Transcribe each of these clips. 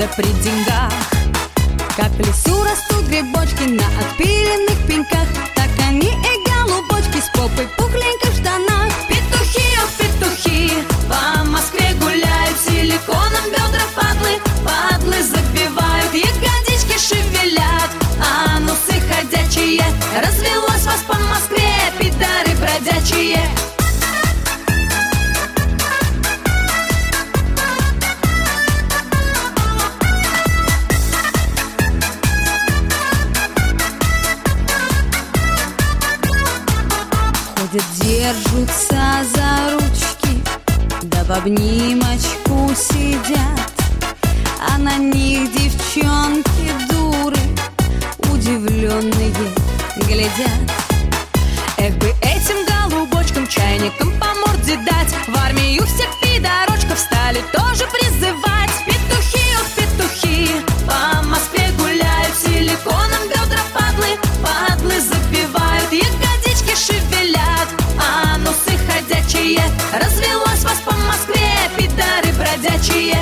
да при деньгах. Как в лесу растут грибочки на отпиленных пеньках, так они и голубочки с попой пухленькой в штанах. Петухи, о петухи, по Москве гуляют, силиконом бедра падлы, падлы забивают, ягодички шевелят, анусы ходячие. Развелось вас по Москве, пидары бродячие. Держатся за ручки, да в обнимочку сидят, а на них девчонки дуры удивленные глядят. Эх бы этим голубочкам чайником по морде дать, в армию всех пидорочков стали тоже призывать. Петухи, ох петухи, по Москве гуляют, силиконом бедра падлы, падлы забивают, ягодички шевелят, анусы ходячие. Развелось вас по Москве, пидары бродячие.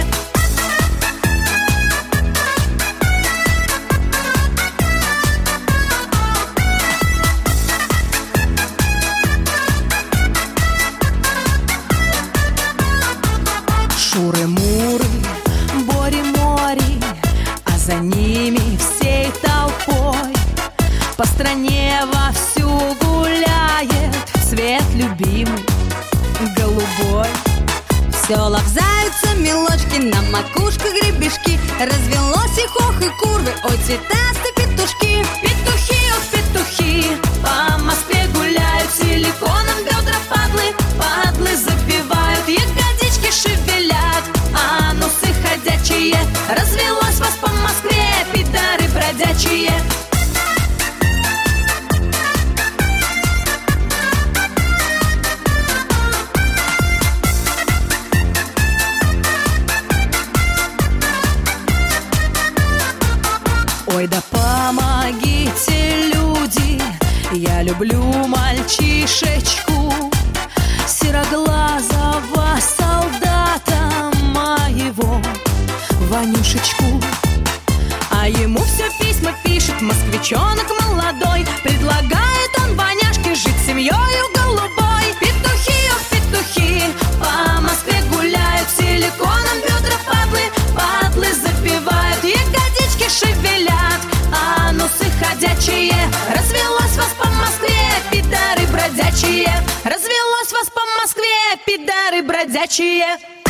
Шуры-муры, бори-мори, а за ними всей толпой по стране вовсю гуляет цвет любимый голубой. Все лобзаются мелочки, на макушках гребешки, развелось и хох и курвы, ой, цветастые петушки. Петухи, ох петухи, по Москве гуляют, силиконом бедра падлы, падлы забивают, ягодички шевелят, анусы ходячие. Развелось вас по Москве, пидары бродячие. Ой, да помогите, люди, я люблю мальчишечку, сероглазого солдата моего Ванюшечку. А ему все письма пишет москвичонок молодой, предлагает он Ваняшке жить с семьёю голубой. Петухи, ох петухи, по Москве гуляют, силиконом бедра падлы, падлы забивают, ягодички шевелят, анусы ходячие. Развелось вас по Москве, пидары бродячие. Развелось вас по Москве, пидары бродячие.